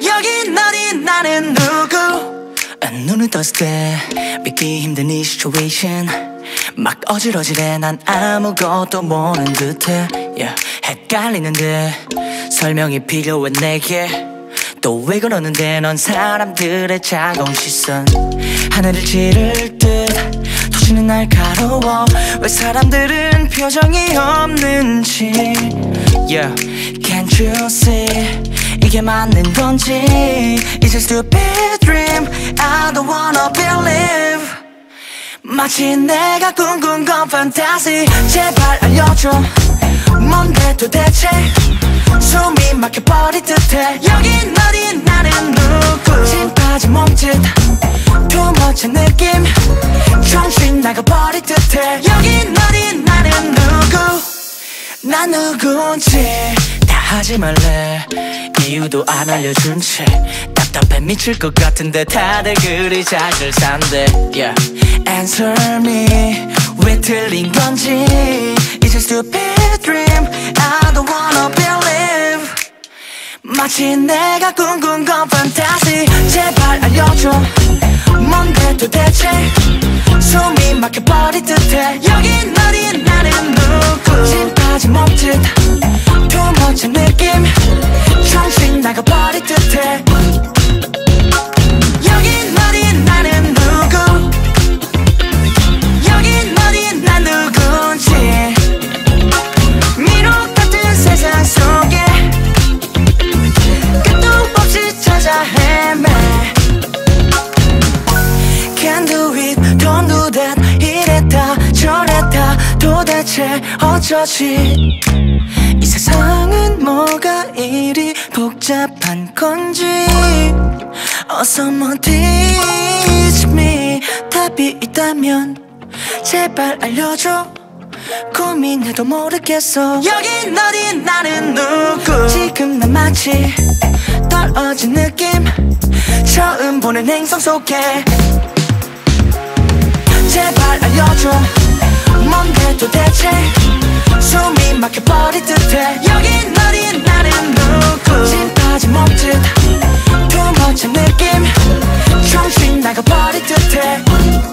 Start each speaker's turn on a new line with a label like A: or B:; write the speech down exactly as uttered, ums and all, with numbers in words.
A: 여긴 어디 나는 누구. 눈을 떴을 때 믿기 힘든 이 situation 막 어질어질해 난 아무것도 모르는 듯해 yeah. 헷갈리는데 설명이 필요해 내게 또 왜 그러는데 넌 사람들의 차가운 시선 하늘을 찌를 듯 도시는 날카로워 왜 사람들은 표정이 없는지 yeah. Can't you see 이게 맞는 건지 It's a stupid dream I don't wanna believe 마치 내가 꿈꾼 건 fantasy 제발 알려줘 뭔데 도대체 숨이 막혀버릴 듯해 여긴 어디 나는 누구 진 빠진 몸짓 too much 느낌 정신 나가버릴 듯해 여긴 어디 나는 누구 난 누군지 다 하지 말래 이유도 안 알려준 채 답답해 미칠 것 같은데 다들 그리 잘 산대 yeah. Answer me 왜 틀린 건지 It's a stupid dream I don't wanna believe 마치 내가 꿈꾼 건 fantasy 제발 알려줘 뭔데 도대체 숨이 막혀버릴 듯해 여긴 어디 나는 누구 진 빠진 몸짓 too much 느낌 정신 나가버릴 듯해 여긴 어디 나는 누구 여긴 어디 난 누군지 미로 같은 세상 속에 끝도 없이 찾아 헤매 Can't do it, don't do that 이랬다 저랬다 도대체 어쩌지 이 세상은 뭐가 이리 복잡한 건지 어서 뭐 teach me 답이 있다면 제발 알려줘 고민해도 모르겠어 여긴 어디 나는 누구 지금 난 마치 떨어진 느낌 처음 보는 행성 속에 제발 알려줘 뭔데 도대체 숨이 막혀버릴 듯해 여긴 어디 나는 누구 진 빠진 몸짓 too much 느낌 정신 나가버릴 듯해